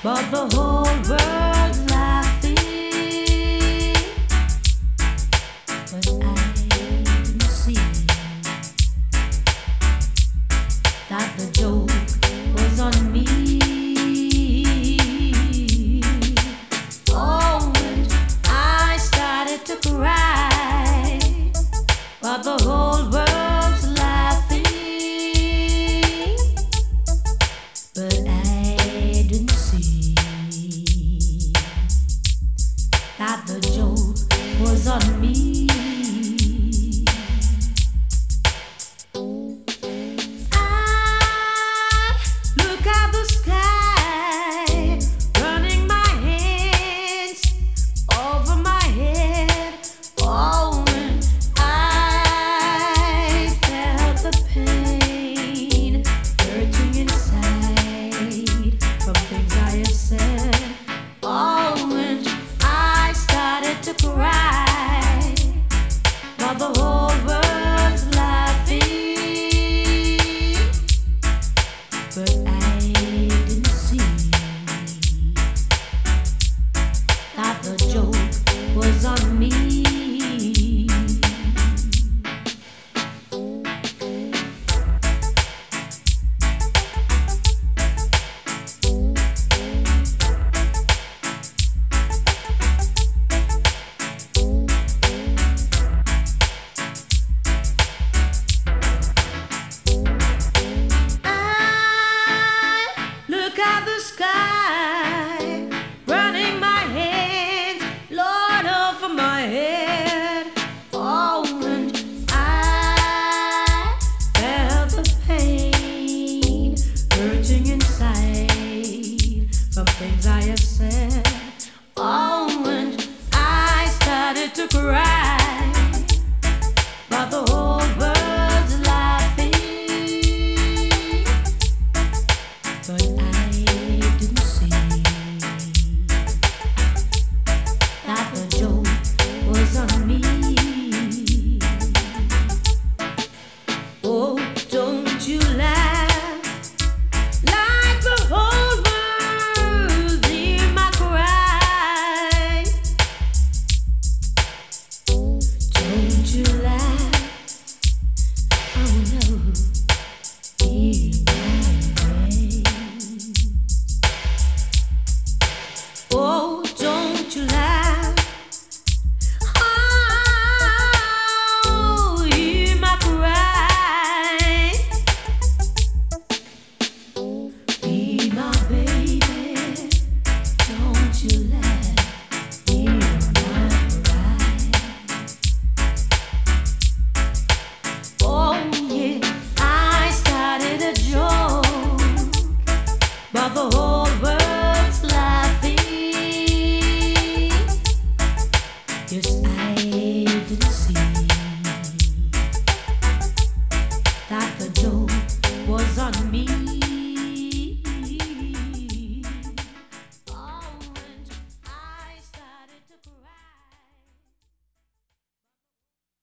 but the whole world's laughing. But I didn't see that the joke was on me. Oh, and I started to cry, but the whole world's laughing. But I didn't see that the joke was on me. I look at the sky, running my hands over my head. Oh, and I felt the pain hurting inside from things I have said. Oh, and I started to cry, but the whole world's laughing. But I didn't see that the joke was on me. Look at the sky, running my hands, Lord, over my head. Oh, and I felt the pain hurting inside from things I have